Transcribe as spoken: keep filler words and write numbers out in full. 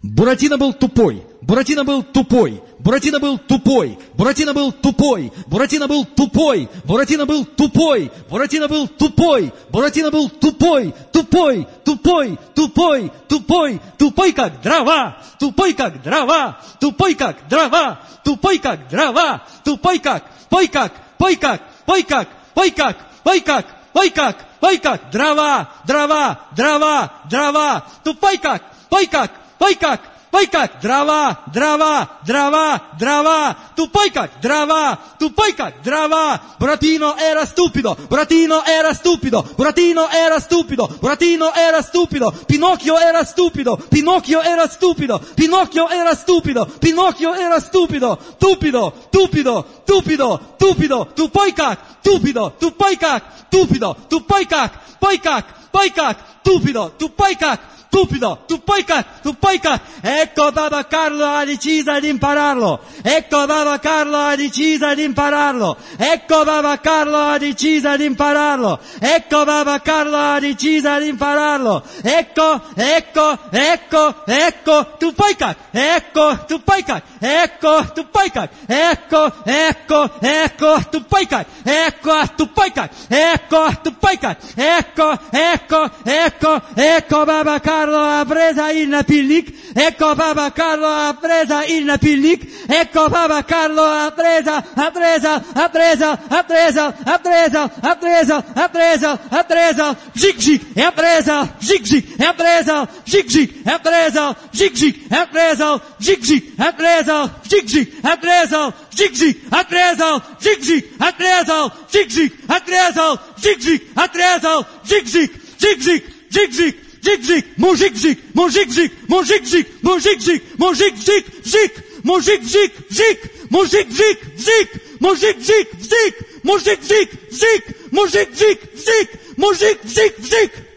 Буратино был тупой, Буратино был тупой, Буратино был тупой, Буратино был тупой, Буратино был тупой, Буратино был тупой, Буратино был тупой, Буратино был тупой, тупой, тупой, тупой, тупой, тупой как дрова, тупой как дрова, тупой как дрова, тупой как дрова, тупой как, пой как, пой как, пой как, пой как, пой как, пой как, пой как, дрова, дрова, дрова, дрова, тупой как, пой как, пой как, пой как, дрова, дрова, дрова, дрова, tupoi как дрова, tupoi как дрова. Buratino era stupido, Buratino era stupido, Buratino era stupido, Buratino era stupido, Pinocchio era stupido, Pinocchio era stupido, Pinocchio era stupido, Pinocchio era stupido, stupido, stupido, stupido, stupido, tupoi как, stupido, tupoi как, stupido, tupoi как, poi как, poi как, stupido, tupoi как, stupido, tupoi как, tupoi как. Ecco Papa Carlo ha deciso di impararlo, ecco Papa Carlo ha deciso di impararlo, ecco Papa Carlo ha deciso di impararlo, ecco Papa Carlo ha deciso di impararlo, ecco, ecco, ecco, ecco, tupoi как, ecco, tupoi как, ecco, tupoi как, ecco, ecco, ecco, tupoi как, ecco, tupoi как, ecco, tupoi как, ecco, ecco, ecco, ecco Papa Carlo ha preso il napilnik, ecco Papa Carlo ha preso il napilnik, ecco Papa Carlo ha presa, ha presa, ha presa, ha presa, ha presa, ha presa, ha presa, ha presa, zic zic, e ha presa, zic zic, e ha presa, zic zic, e ha presa, zic zic, e ha presa, zic zic, e ha presa, zic zic, e ha presa, zic zic, ha presa, zic zic, ha presa, zic zic, ha presa, zic zic, ha presa, zic zic, zic zic, zic zic. Zik zik, mujik zik, mujik zik, mujik zik, mujik zik, mujik zik, zik, mujik zik, zik, mujik zik, zik, mujik zik, zik, mujik zik, zik, mujik zik, zik, mujik zik, zik.